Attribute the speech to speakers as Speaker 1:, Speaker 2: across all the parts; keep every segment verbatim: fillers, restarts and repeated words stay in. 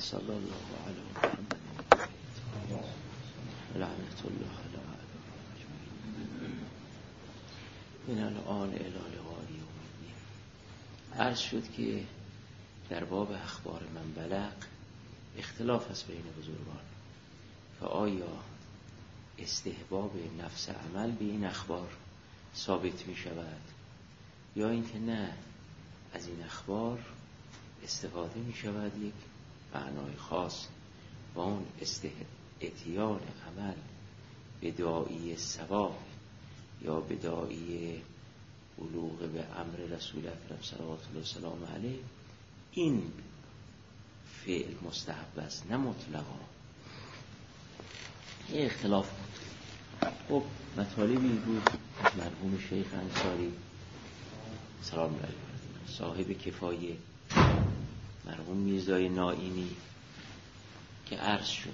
Speaker 1: صلی الله علی محمد لعنت الله علی من الان الی لقاء یوم الدین. عرض شد که در باب اخبار من بلغ اختلاف است بین بزرگان که آیا استحباب نفس عمل به این اخبار ثابت می شود یا اینکه نه، از این اخبار استفاده می شود یک معنای خاص و اون اتیان عمل به داعی ثواب یا به داعی بلوغ به امر رسول اکرم صلوات الله وسلام علیه، این فعل مستحب است نه مطلقا. این اختلاف بود. خب مطالبی بود از مرحوم شیخ انصاری سلام علیه صاحب کفایه، مرحوم میرزای نائینی که عرض شد.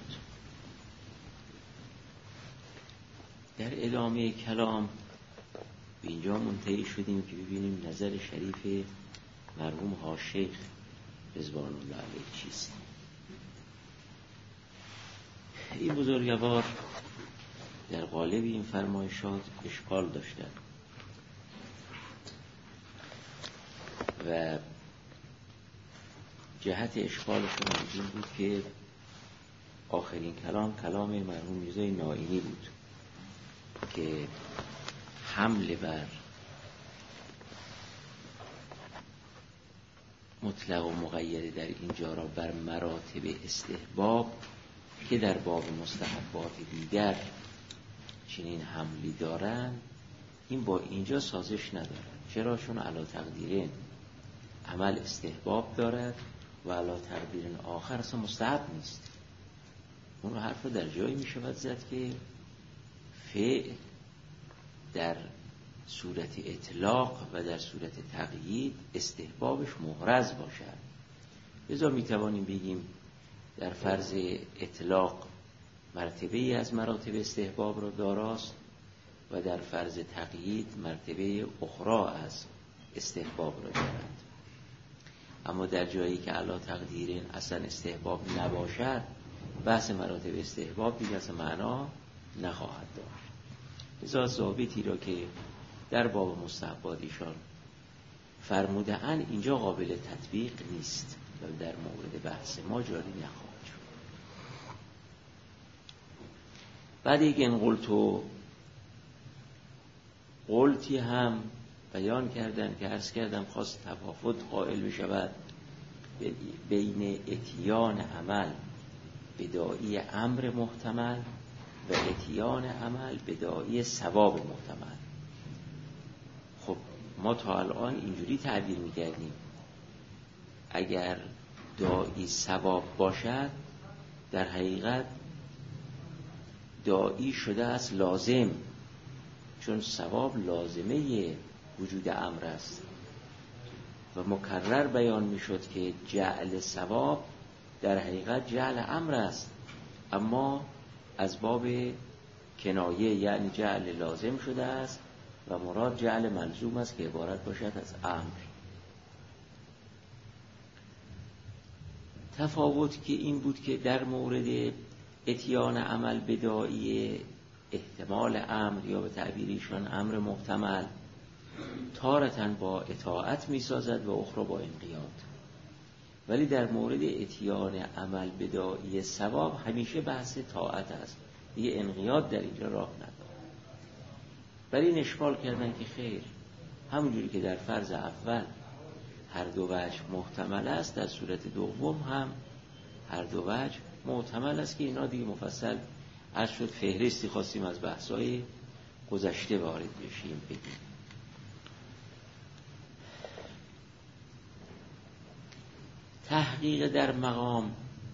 Speaker 1: در ادامه کلام به اینجا منتهی شدیم که ببینیم نظر شریف مرحوم ها شیخ رضوان الله علیه چیست. این بزرگوار در قالب این فرمایشات اشکال داشتند و جهت اشکالشون این بود که آخرین کلام کلام مرحوم میرزای نائینی بود که حمله بر مطلق و مقید در اینجا را بر مراتب استحباب که در باب مستحبات دیگر چنین حملی دارن، این با اینجا سازش ندارد. چرا؟ چون علی تقدیرین عمل استحباب دارد و علی تقدیرین آخر اصلا مستحب نیست. اون حرف در جایی می شود زد که فعل در صورت اطلاق و در صورت تقیید استحبابش محرز باشد. لذا می توانیم بگیم در فرض اطلاق مرتبه‌ای از مراتب استحباب را داراست و در فرض تقیید مرتبه اخرى از استحباب را دارد. اما در جایی که علی تقدیرین اصلا استحباب نباشد، بحث مراتب استحباب دیگه اصلا معنا نخواهد داشت. لذا ضابطی را که در باب مستحبات ایشان فرموده اند اینجا قابل تطبیق نیست و در مورد بحث ما جاری نخواهد شد. بعد یک این قلتو قلتی هم بیان کردن که عرض کردم خواست تفاوت قائل بشود بین اتیان عمل به داعی امر محتمل و اتیان عمل به داعی ثواب محتمل. خب ما تا الان اینجوری تعبیر می‌کردیم اگر داعی ثواب باشد در حقیقت داعی شده است لازم، چون ثواب لازمه وجود امر است و مکرر بیان میشد که جعل ثواب در حقیقت جعل امر است، اما از باب کنایه، یعنی جعل لازم شده است و مراد جعل ملزوم است که عبارت باشد از امر. تفاوت که این بود که در مورد اتیان عمل به داعی احتمال امر یا به تعبیریشان امر محتمل تارتاً با اطاعت می سازد و اخرى با انقیاد، ولی در مورد اتیان عمل به داعی ثواب همیشه بحث طاعت است، دیگه انقیاد در اینجا راه ندارد. ولی این اشکال کردن که خیر، همونجوری که در فرض اول هر دو وجه محتمل است، در صورت دوم هم هر دو وجه محتمل است که اینا دیگه مفصل عرض شد. فهرستی خواستیم از بحث‌های گذشته وارد بشیم بگیم. تحقیق در مقام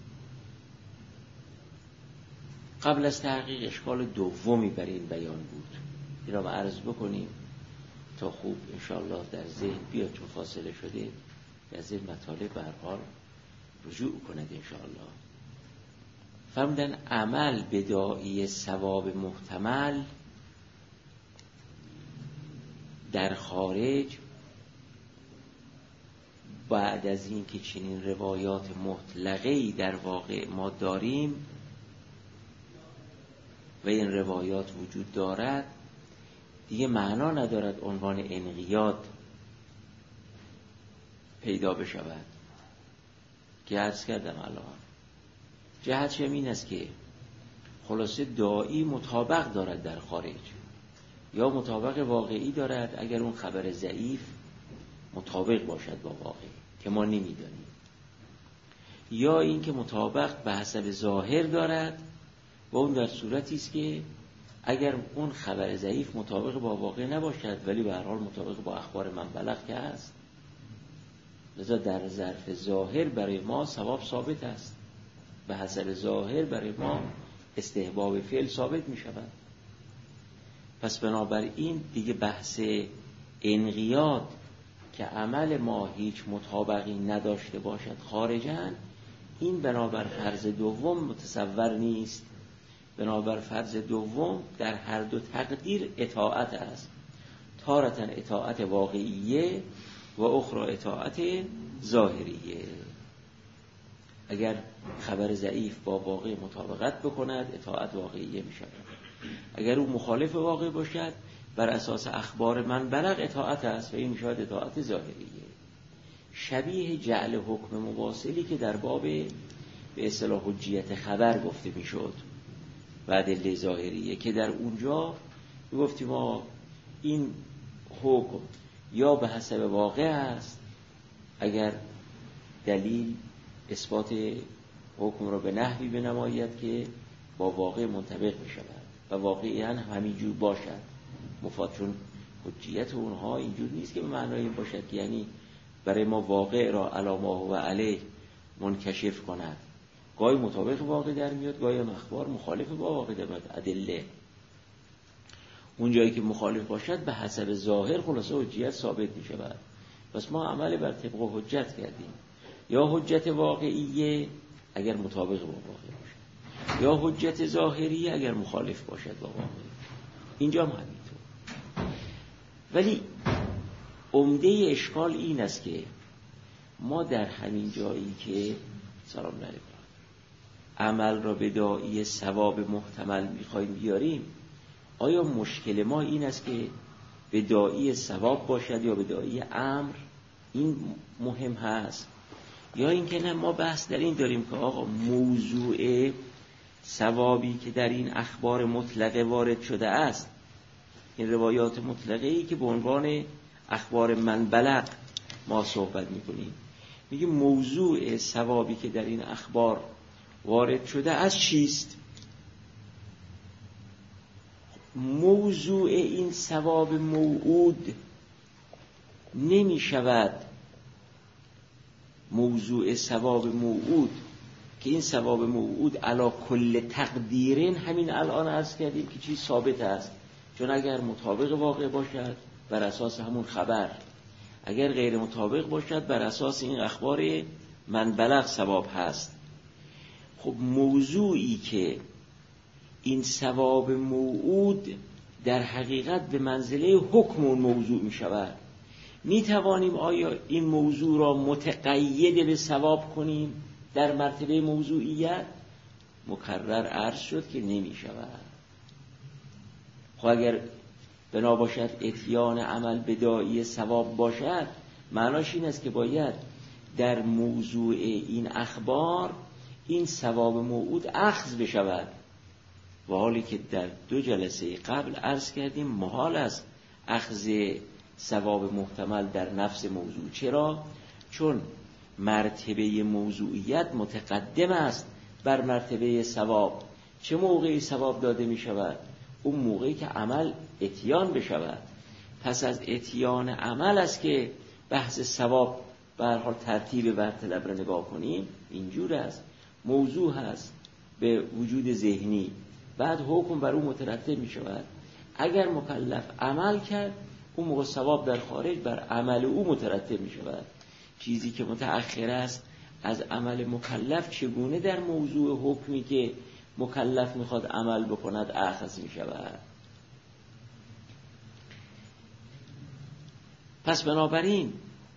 Speaker 1: قبل از تحقیق اشکال دومی بر این بیان بود، این را عرض بکنیم تا خوب انشاءالله در ذهن بیاد، چون فاصله شده در ذهن مطالب به هر حال رجوع کند انشاءالله. فرمودن عمل به داعی ثواب محتمل در خارج بعد از این که چنین روایات مطلقه‌ای در واقع ما داریم و این روایات وجود دارد، دیگه معنا ندارد عنوان انقیاد پیدا بشود که عرض کردم الان. جهتش این است که خلاصه داعی مطابق دارد در خارج، یا مطابق واقعی دارد اگر اون خبر ضعیف مطابق باشد با واقع که ما نمیدانیم، یا این که مطابق به حسب ظاهر دارد و اون در صورتی است که اگر اون خبر ضعیف مطابق با واقع نباشد ولی به هر حال مطابق با اخبار من بلغ که است، لذا در ظرف ظاهر برای ما ثواب ثابت است، به حسب ظاهر برای ما استحباب فعل ثابت می شود. پس بنابراین دیگه بحث انقیاد که عمل ما هیچ مطابقی نداشته باشد خارجاً، این بنابر فرض دوم متصور نیست. بنابر فرض دوم در هر دو تقدیر اطاعت است، تارة اطاعت واقعیه و اخرى اطاعت ظاهریه. اگر خبر ضعیف با واقع مطابقت بکند اطاعت واقعیه می شود، اگر او مخالف واقع باشد بر اساس اخبار من بلغ اطاعت است و این می شود اطاعت ظاهریه. شبیه جعل حکم مواصلی که در باب به اصطلاح حجیت خبر گفته می شد و ادله ظاهریه، که در اونجا می گفتیم ما این حکم یا به حسب واقع است اگر دلیل اثبات حکم را به نحوی بنماید که با واقع منطبق می شود و واقعی همینجور باشد مفاد، چون حجیت اونها اینجور نیست که به معنای این باشد که یعنی برای ما واقع را علامه و علیه منکشف کند، گاهی مطابق واقع در میاد، گاهی اخبار مخالف با واقع در میاد. ادله اون جایی که مخالف باشد به حسب ظاهر خلاصه حجیت ثابت می شود. پس ما عمل بر طبق حجت کردیم، یا حجت واقعیه اگر مطابق با واقع باشد، یا حجت ظاهریه اگر مخالف باشد با واقع. اینجا هم همینطور. ولی عمده اشکال این است که ما در همین جایی که سلام علیکم عمل را به داعی ثواب محتمل می‌خوایم بیاریم، آیا مشکل ما این است که به داعی ثواب باشد یا به داعی امر؟ این مهم هست. یا اینکه نه، ما بحث در این داریم که آقا موضوع ثوابی که در این اخبار مطلقه وارد شده است، این روایات مطلقه‌ای که به عنوان اخبار من بلغ ما صحبت می‌کنیم، میگه موضوع ثوابی که در این اخبار وارد شده از چیست؟ موضوع این ثواب موعود نمی شود موضوع ثواب موعود که این ثواب موعود علی کل تقدیرین همین الان عرض کردیم که چیز ثابت است، چون اگر مطابق واقع باشد بر اساس همون خبر، اگر غیر مطابق باشد بر اساس این اخبار من بلغ ثواب هست. خب موضوعی که این ثواب موعود در حقیقت به منزله حکم اون موضوع می شود، می توانیم آیا این موضوع را متقید به ثواب کنیم در مرتبه موضوعیت؟ مکرر عرض شد که نمی شود. خب اگر بنا باشد اتیان عمل به داعی ثواب باشد، معناش این است که باید در موضوع این اخبار این ثواب موعود اخذ بشود، و حالی که در دو جلسه قبل عرض کردیم محال است اخذ ثواب محتمل در نفس موضوع. چرا؟ چون مرتبه موضوعیت متقدم است بر مرتبه ثواب. چه موقعی ثواب داده می شود؟ اون موقعی که عمل اتیان بشود. پس از اتیان عمل است که بحث ثواب به هر حال ترتیب برطلب را نگاه کنیم. اینجور است، موضوع هست به وجود ذهنی، بعد حکم بر او مترتب می شود. اگر مکلف عمل کرد اون موقع ثواب در خارج بر عمل او مترتب می شود. چیزی که متأخر است از عمل مکلف چگونه در موضوع حکمی که مکلف میخواد عمل بکند اخذ می شود؟ پس بنابراین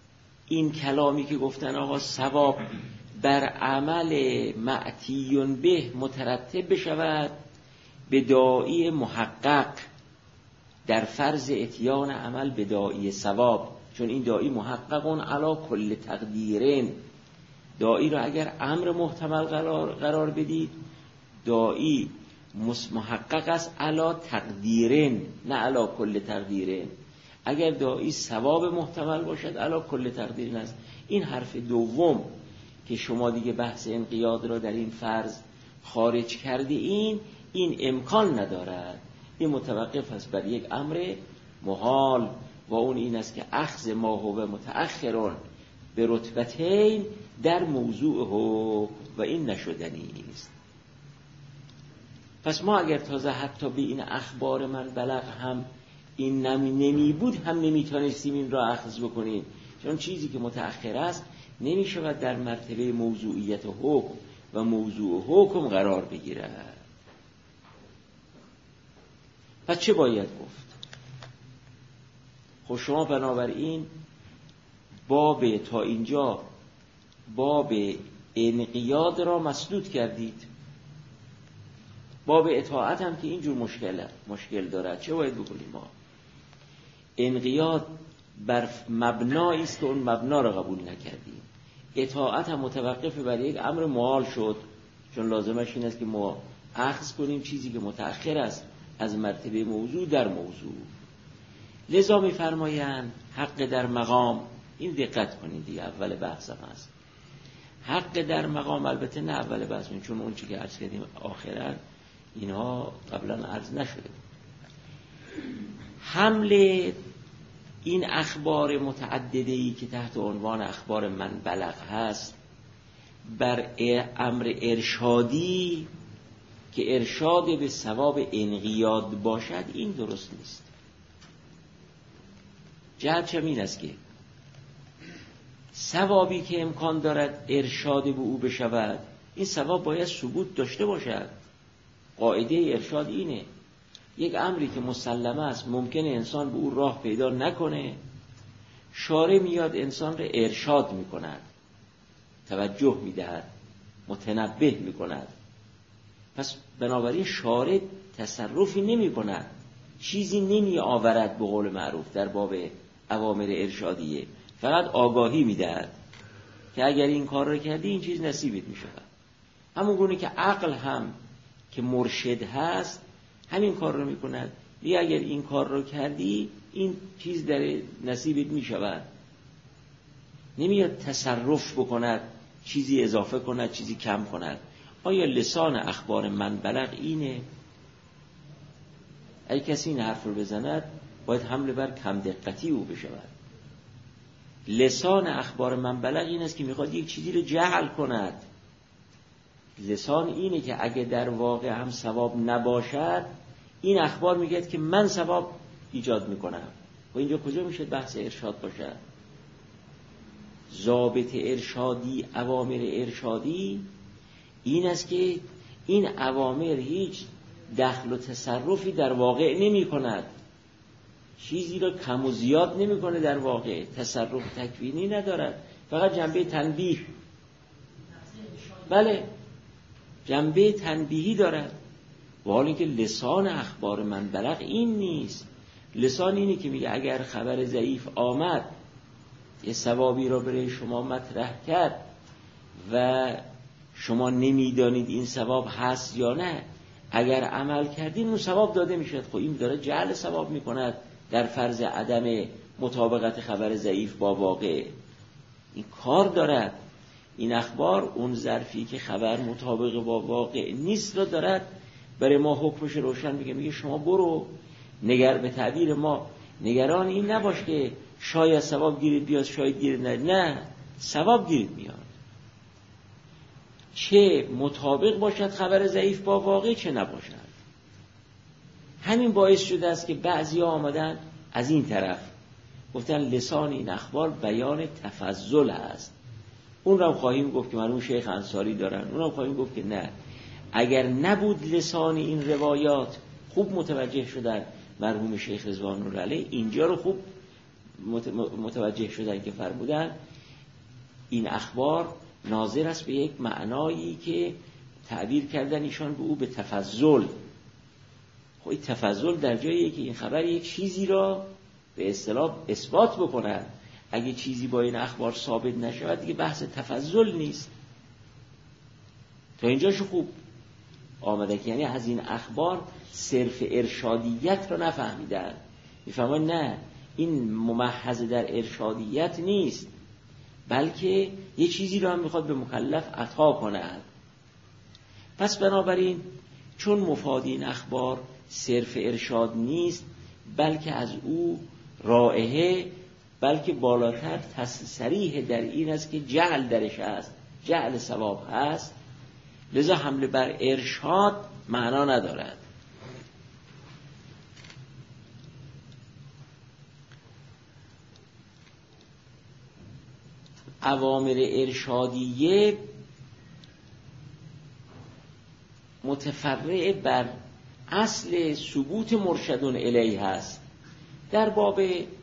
Speaker 1: این کلامی که گفتن آقا ثواب بر عمل معتیون به مترتب بشود به داعی محقق در فرض اتیان عمل به داعی ثواب، چون این داعی محققون علا کل تقدیرین، داعی رو اگر امر محتمل قرار, قرار بدید داعی محقق است علا تقدیرین نه علا کل تقدیرین، اگر داعی ثواب محتمل باشد علا کل تقدیرین است. این حرف دوم که شما دیگه بحث انقیاد را در این فرض خارج کرده این این امکان ندارد، این متوقف است بر یک امر محال و اون این است که اخذ ما هو متأخرون به رتبتین در موضوع حکم و این نشدنی است. پس ما اگر تازه حتی به این اخبار من بلغ هم این نمی, نمی بود هم نمیتونستیم این را اخذ بکنیم، چون چیزی که متأخر است نمی شود در مرتبه موضوعیت حکم و موضوع حکم قرار بگیرد. پس چه باید گفت؟ خب شما بنابراین باب تا اینجا باب انقیاد را مسدود کردید، باب اطاعت هم که اینجور مشکل مشکل دارد. چه باید بکنیم ما؟ انقیاد بر مبنایی است که اون مبنا را قبول نکردیم، اطاعت هم متوقف بر یک امر محال شد، چون لازمش این است که ما اخذ کنیم چیزی که متأخر است از مرتبه موضوع در موضوع. لذا می‌فرمایند حق در مقام، این دقت کنید دیگه اول بحثم هست، حق در مقام، البته نه اول بحث، چون اون چیزی که عرض کردیم آخراً اینها قبلا عرض نشده. حمل این اخبار متعدده‌ای که تحت عنوان اخبار من بلغ هست بر امر ارشادی که ارشاد به ثواب انقیاد باشد، این درست نیست. جهت چه این است که ثوابی که امکان دارد ارشاد به او بشود، این ثواب باید ثبوت داشته باشد. قاعده ارشاد اینه، یک امری که مسلمه است ممکنه انسان به او راه پیدا نکنه، شارع میاد انسان را ارشاد میکند، توجه میدهد، متنبه میکند. پس بنابراین شارع تصرفی نمی کند، چیزی نمی آورد به قول معروف در باب اوامر ارشادیه، فقط آگاهی میدهد که اگر این کار رو کردی این چیز نصیبت می شود. همون گونه که عقل هم که مرشد هست همین کار رو می کند، یا اگر این کار رو کردی این چیز در نصیبت می شود. نمیاد تصرف بکند، چیزی اضافه کند، چیزی کم کند. آیا لسان اخبار من بلغ اینه؟ اگه کسی این حرف رو بزند باید حمله بر کم دقتی او بشود. لسان اخبار من بلغ این است که میخواد یک چیزی رو جعل کند. لسان اینه که اگه در واقع هم ثواب نباشد این اخبار میگه که من ثواب ایجاد میکنم. و اینجا کجا میشه بحث ارشاد باشد؟ ضابط ارشادی، اوامر ارشادی این است که این اوامر هیچ دخل و تصرفی در واقع نمی کند، چیزی را کم و زیاد نمی کنه، در واقع تصرف تکوینی ندارد، فقط جنبه تنبیه، بله جنبه تنبیهی دارد. و حالا اینکه لسان اخبار من بلغ این نیست. لسان اینه که میگه اگر خبر ضعیف آمد یه ثوابی را برای شما مطرح کرد و شما نمیدانید این ثواب هست یا نه، اگر عمل کردین اون ثواب داده میشد. خب این داره جعل ثواب میکند در فرض عدم مطابقت خبر ضعیف با واقع. این کار دارد. این اخبار اون ظرفی که خبر مطابق با واقع نیست را دارد برای ما حکمش روشن میگه. میگه شما برو نگر، به تعبیر ما نگران این نباش که شاید ثواب گیرید بیاد شاید گیرید نه، نه ثواب گیرید میاد، چه مطابق باشد خبر ضعیف با واقع چه نباشد. همین باعث شده است که بعضی ها آمدن از این طرف گفتن لسان این اخبار بیان تفضل است. اون را خواهیم گفت که مرحوم شیخ انصاری دارن، اون را خواهیم گفت که نه، اگر نبود لسان این روایات خوب متوجه شدن مرحوم شیخ رضوان الله علیه، اینجا رو خوب متوجه شدن که فرمودن این اخبار ناظر است به یک معنایی که تعبیر کردن ایشان به او به تفضل. خب این تفضل در جاییه که این خبر یک چیزی را به اصطلاح اثبات بکند. اگه چیزی با این اخبار ثابت نشود دیگه بحث تفضل نیست. تا اینجاشو خوب آمده که یعنی از این اخبار صرف ارشادیت را نفهمیدن، میفهمن نه این ممحض در ارشادیت نیست، بلکه یه چیزی رو هم میخواد به مکلف عطا کند. پس بنابراین چون مفاد این اخبار صرف ارشاد نیست، بلکه از او رائحه، بلکه بالاتر تصریح در این است که جعل درش است، جعل ثواب هست، لذا حمله بر ارشاد معنا ندارد. اوامر ارشادیه متفرع بر اصل ثبوت مرشدون الیه هست. در باب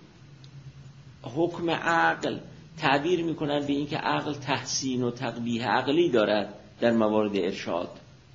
Speaker 1: حکم عقل تعبیر میکنن به این که عقل تحسین و تقبیح عقلی دارد در موارد ارشاد.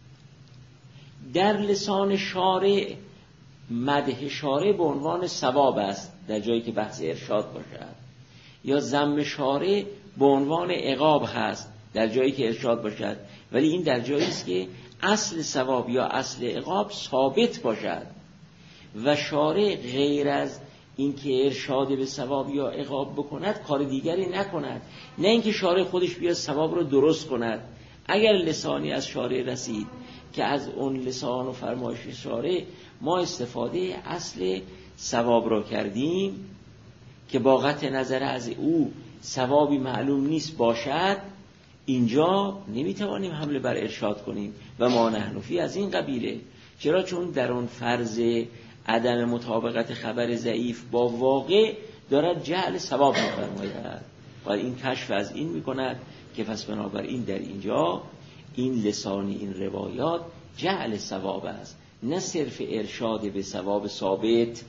Speaker 1: در لسان شارع مدح شارع به عنوان ثواب است در جایی که بحث ارشاد باشد، یا ذم شارع به عنوان عقاب هست در جایی که ارشاد باشد، ولی این در جایی است که اصل ثواب یا اصل عقاب ثابت باشد و شارع غیر از اینکه ارشاد به ثواب یا عقاب بکند کار دیگری نکند. نه اینکه شارع خودش بیاد ثواب رو درست کند. اگر لسانی از شارع رسید که از اون لسان و فرمایش شارع ما استفاده اصل ثواب را کردیم که با قطع نظر از او ثوابی معلوم نیست باشد، اینجا نمیتوانیم حمله بر ارشاد کنیم و ما نحنفی از این قبیله. چرا؟ چون در اون فرض عدم مطابقت خبر ضعیف با واقع دارد جعل ثواب می‌فرماید و این کشف از این میکند که پس بنابراین در اینجا این لسانی این روایات جعل ثواب است، نه صرف ارشاد به ثواب ثابت.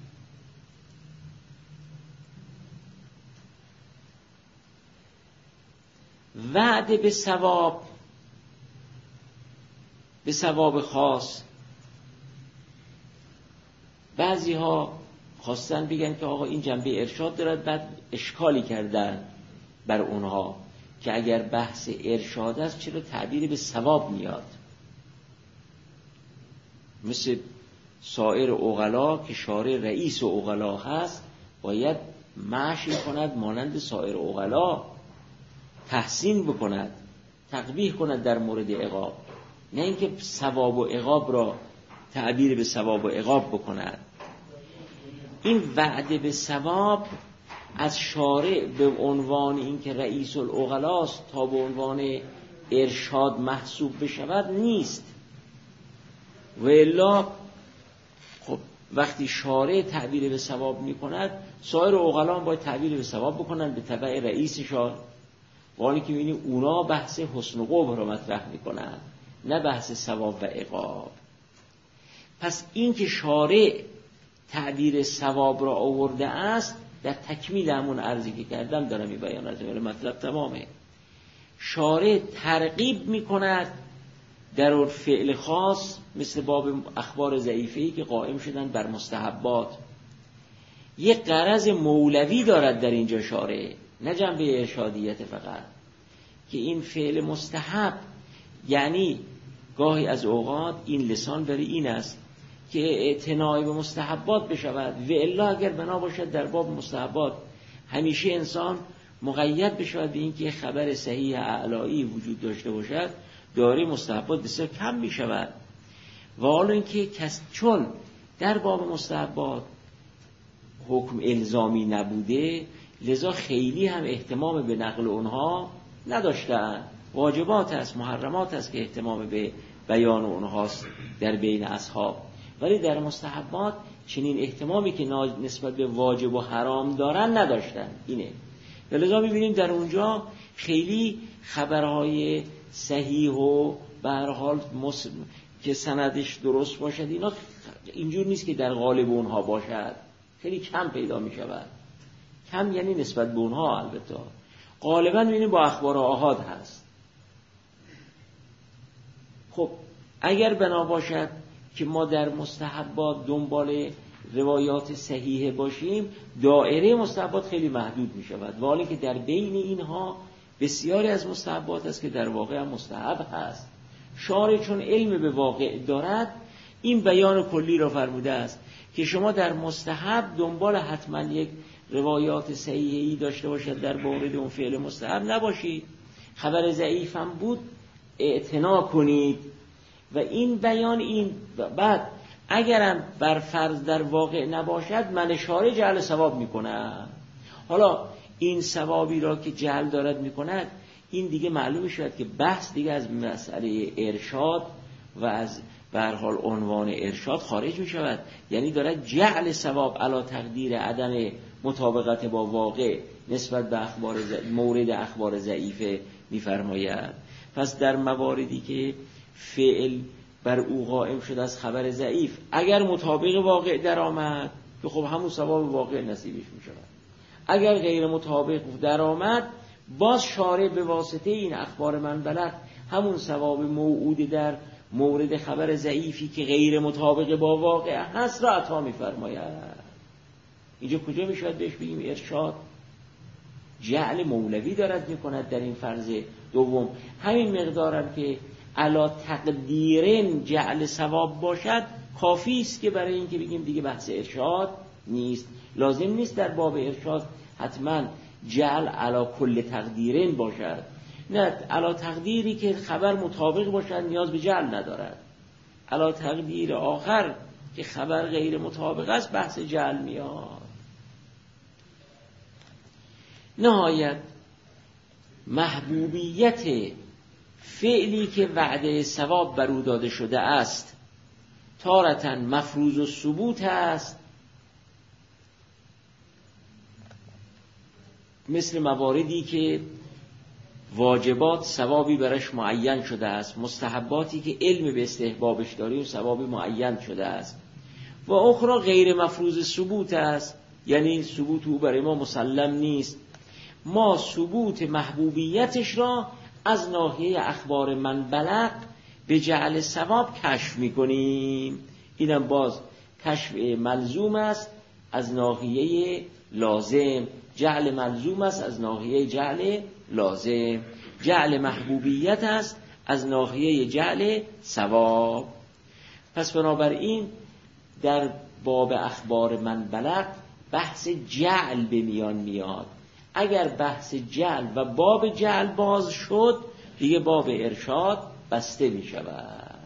Speaker 1: وعده به ثواب، به ثواب خاص، بعضی ها خواستن بگن که آقا این جنبه ارشاد دارد، بعد اشکالی کردن بر اونها که اگر بحث ارشاد است چرا تعبیر به ثواب میاد؟ مثل سایر عقلا که شارع رئیس و عقلا هست باید معشی کند مانند سایر عقلا، تحسین بکند، تقبیح کند در مورد عقاب، نه اینکه ثواب و عقاب را تعبیر به ثواب و عقاب بکند. این وعده به ثواب از شارع به عنوان اینکه رئیس العقلاست تا به عنوان ارشاد محسوب بشود نیست. و الا خب وقتی شارع تعبیر به ثواب میکند سایر عقلا باید تعبیر به ثواب بکنن به تبع رئیسشان، ولی که می‌بینی اونا بحث حسن و قبح رو مطرح میکنن نه بحث ثواب و عقاب. پس این که شارع تعبیر ثواب را آورده است در تکمیل همون عرضی که کردم دارم می بیان، مطلب تمامه. شارع ترغیب میکند در اون فعل خاص مثل باب اخبار ضعیفه‌ای که قائم شدن بر مستحبات. یک غرض مولوی دارد در اینجا شارع، نه جنبه ارشادیت فقط، که این فعل مستحب، یعنی گاهی از اوقات این لسان برای این است که اعتناع به مستحبات بشود، و الا اگر بنا باشد در باب مستحبات همیشه انسان مقید بشود به اینکه خبر صحیح اعلایی وجود داشته باشد، داره مستحبات بسیار کم می شود. و حالا اینکه کس چون در باب مستحبات حکم الزامی نبوده، لذا خیلی هم اهتمام به نقل اونها نداشتن. واجبات است، محرمات است که اهتمام به بیان اونهاست در بین اصحاب، ولی در مستحبات چنین احتمامی که نسبت به واجب و حرام دارن نداشتن. اینه و لذا می‌بینیم در اونجا خیلی خبرهای صحیح و به هر حال که سندش درست باشد اینا اینجور نیست که در غالب اونها باشد، خیلی کم پیدا می شود. کم یعنی نسبت به اونها. البته غالبا می‌بینیم با اخبار آحاد هست. خب اگر بنا باشد که ما در مستحبات دنبال روایات صحیحه باشیم، دایره مستحبات خیلی محدود می شود، ولی که در بین اینها بسیاری از مستحبات است که در واقع هم مستحب هست. شارع چون علم به واقع دارد این بیان کلی را فرموده است که شما در مستحب دنبال حتما یک روایات صحیحی داشته باشد در مورد اون فعل مستحب نباشید، خبر ضعیف هم بود اعتنا کنید. و این بیان این بعد اگرم بر فرض در واقع نباشد من شارع جعل ثواب میکنم. حالا این ثوابی را که جعل دارد میکند این دیگه معلوم شد که بحث دیگه از مسئله ارشاد و از به هر حال عنوان ارشاد خارج می شود، یعنی دارد جعل ثواب علی تقدیر عدم مطابقت با واقع نسبت به اخبار ز... مورد اخبار ضعیفه می‌فرماید. پس در مواردی که فعل بر او قائم شده از خبر ضعیف اگر مطابق واقع در آمد که خب همون ثواب واقع نصیبش می شود، اگر غیر مطابق در آمد باز شارع به واسطه این اخبار من بلغ همون ثواب موعود در مورد خبر ضعیفی که غیر مطابق با واقع هست را عطا می‌فرماید. اینجا کجا میشود بهش بگیم ارشاد؟ جعل مولوی دارد میکند در این فرض دوم. همین مقدارم که علا تقدیرن جعل ثواب باشد کافی است که برای اینکه بگیم دیگه بحث ارشاد نیست. لازم نیست در باب ارشاد حتما جعل علا کل تقدیرن باشد، نه، علا تقدیری که خبر مطابق باشد نیاز به جعل ندارد. علا تقدیر آخر که خبر غیر مطابق است بحث جعل میاد. نهایت محبوبیت فعلی که وعده ثواب بر او داده شده است تارةً مفروض و ثبوت است، مثل مواردی که واجبات ثوابی برش معین شده است، مستحباتی که علم به استحبابش داریم ثوابی معین شده است. و اخرى غیر مفروض ثبوت است، یعنی ثبوت او برای ما مسلم نیست. ما ثبوت محبوبیتش را از ناحیه اخبار من بلغ به جعل ثواب کشف میکنیم. اینم باز کشف ملزوم است از ناحیه لازم، جعل ملزوم است از ناحیه جعل لازم، جعل محبوبیت است از ناحیه جعل ثواب. پس بنابراین در باب اخبار من بلغ بحث جعل به میان میاد. اگر بحث جعل و باب جعل باز شد دیگه باب ارشاد بسته می شود.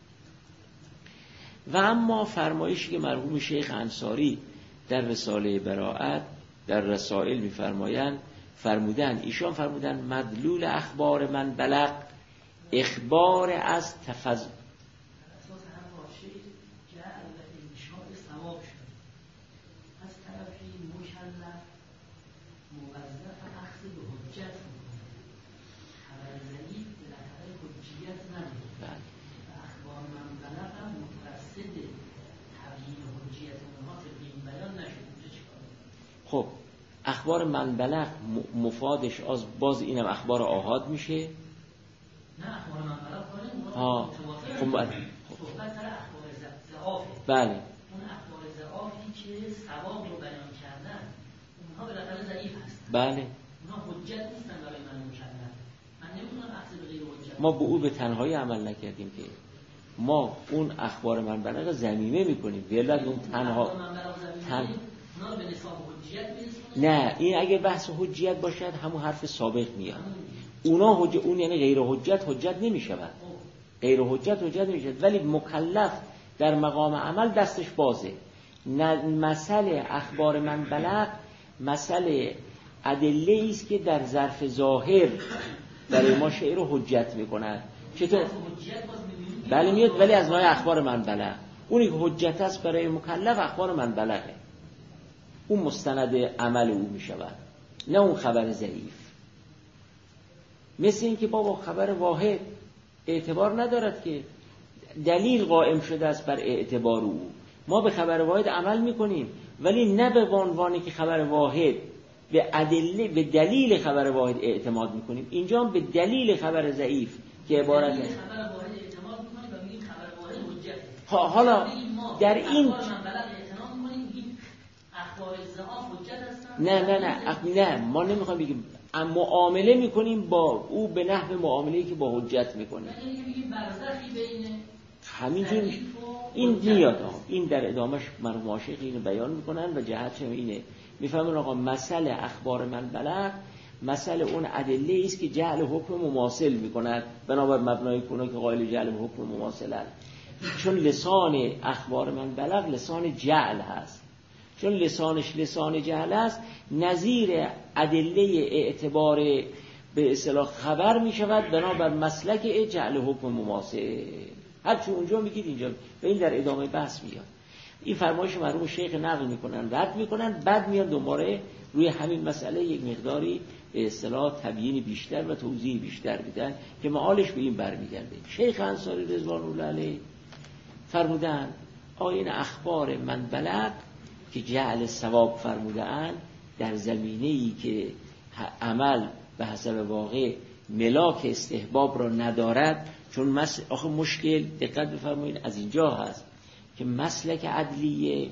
Speaker 1: و اما فرمایشی که مرحوم شیخ انصاری در رساله براءت در رسائل می فرمایند، فرمودن ایشان فرمودن مدلول اخبار من بلغ اخبار از تفضل خب اخبار من بلغ مفادش از باز اینم اخبار آحاد میشه؟
Speaker 2: نه اخبار من بلغ
Speaker 1: ها خب
Speaker 2: صحبت سر اخبار ضعافه.
Speaker 1: بله
Speaker 2: اون اخبار ضعافی که ثواب رو بیان کردن اونها بالاخره ضعیف هستن.
Speaker 1: بله
Speaker 2: اونها حجت نیستن برای من مکلف. من نمیدونم اخذ به غیر حجت.
Speaker 1: ما به او به تنهایی عمل نکردیم که ما اون اخبار من بلغ ضمیمه میکنیم، ولله اون تنها تن...
Speaker 2: به نصاب حجیت
Speaker 1: نه، این اگه بحث حجیت باشد همون حرف سابق میاد. اونا حجت، اون یعنی غیر حجت حجت نمیشود، غیر حجت حجت نمیشود، ولی مکلف در مقام عمل دستش بازه. مسئله اخبار من بلغ مسئله ادله است که در ظرف ظاهر برای ما شعر رو حجت میکنند. چطور؟ بله میاد، ولی از نوع اخبار من بلغ. اونی که حجت است برای مکلف اخبار من بلغه، اون مستند عمل او می شود، نه اون خبر ضعیف. مثل این که بابا خبر واحد اعتبار ندارد که دلیل قائم شده است بر اعتبار او. ما به خبر واحد عمل می کنیم ولی نه به عنوانی که خبر واحد به ادله به دلیل خبر واحد اعتماد میکنیم، اینجا به دلیل خبر ضعیف که عبارت
Speaker 2: است خبر واحد اعتماد میکنیم و میگیم خبر واحد حجته.
Speaker 1: حالا در این نه نه نه نه ما نمیخوایم بگیم، معامله میکنیم با او به نحو معامله‌ای که با حجت میکنیم.
Speaker 2: یعنی میگیم برزخی بین
Speaker 1: همینجور این میاد، این در ادامهش مرحوم ماشیخ اینو بیان میکنن و جهتش اینه، میفهمن آقا مسئله اخبار من بلغ مسئله اون ادله است که جعل حکم مماثل میکنند، بنابر مبنای کنه که قائل جعل حکم مماثلند. چون لسان اخبار من بلغ لسان جعل هست، چون لسانش لسان جعل است نظیر ادله اعتبار به اصطلاح خبر می شود بنابر مسلک جعل حکم مماثل. هرچی اونجا میگید اینجا و این در ادامه بحث میاد. این فرمایش مرحوم شیخ نقل میکنن، رد میکنن، بعد میان دوباره روی همین مسئله یک مقداری به اصطلاح تبیین بیشتر و توضیح بیشتر میدن که معالش به این برمیگرده. شیخ انصاری رضوان الله علیه فرمودن آیین اخبار من بلغ که جعل ثواب فرمودن در زمینه‌ای که عمل به حسب واقع ملاک استحباب را ندارد، چون مس... آخه مشکل دقت بفرمایید از اینجا هست که مسلک عدلیه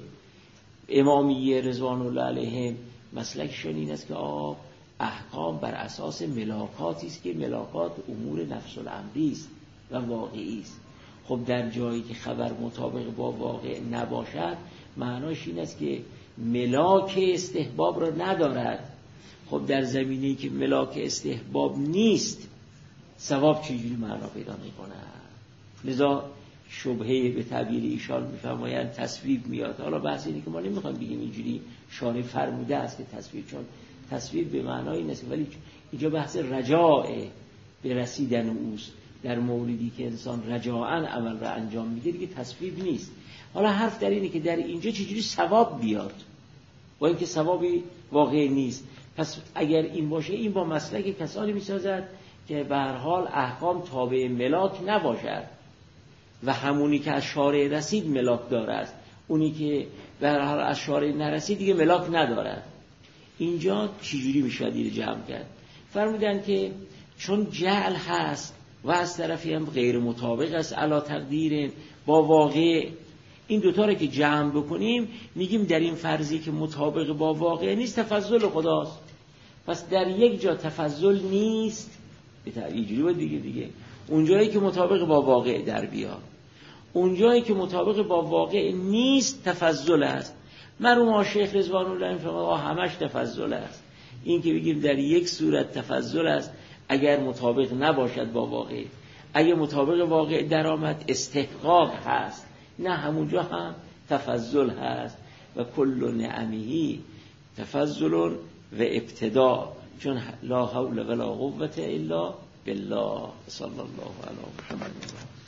Speaker 1: امامیه رضوان الله علیهم مسلکشون این است که آه احکام بر اساس ملاکاتی است که ملاکات امور نفس الامری است و واقعی است. خب در جایی که خبر مطابق با واقع نباشد معناش این است که ملاک استحباب را ندارد. خب در زمینه‌ای که ملاک استحباب نیست ثواب چجوری معنا پیدا میکنه؟ لذا شبهه به تعبیر ایشان میفرمایند تصویب میاد. حالا بحث اینه که ما نمیخوایم بگیم اینجوری شارع فرموده است که تصویب، چون تصویب به معنای نیست، ولی اینجا بحث رجاء به رسیدن اوست. در موردی که انسان رجاءً عمل را انجام میده دیگه تصویب نیست. حالا حرف در اینه که در اینجا چجوری ثواب بیاد با اینکه ثوابی واقعی نیست. پس اگر این باشه این با مسلک کسانی میسازد که به هر حال احکام تابع ملاک نباشد و همونی که از شارع رسید ملاک دارد، اونی که به هر حال از شارع نرسید دیگه ملاک ندارد. اینجا چجوری میشه دیر جمع کرد؟ فرمودن که چون جعل هست و از طرفی هم غیر مطابق است علا تقدیر با واقع، این دوتا رو که جمع بکنیم میگیم در این فرضی که مطابق با واقع نیست تفضل خداست. پس در یک جا تفضل نیست اینجوری بود دیگه دیگه اونجایی که مطابق با واقع در بیاد، اونجایی که مطابق با واقع نیست تفضل است. مرحوم شیخ رضوان الله فرمود همش تفضل است. این که بگیم در یک صورت تفضل است اگر مطابق نباشد با واقع، اگر مطابق واقع درآمد استحقاق هست، نه همونجا هم تفضل هست. و کل نعمهی تفضل و ابتدا، چون لا حول ولا قوة الا بالله. صلی الله علی محمد.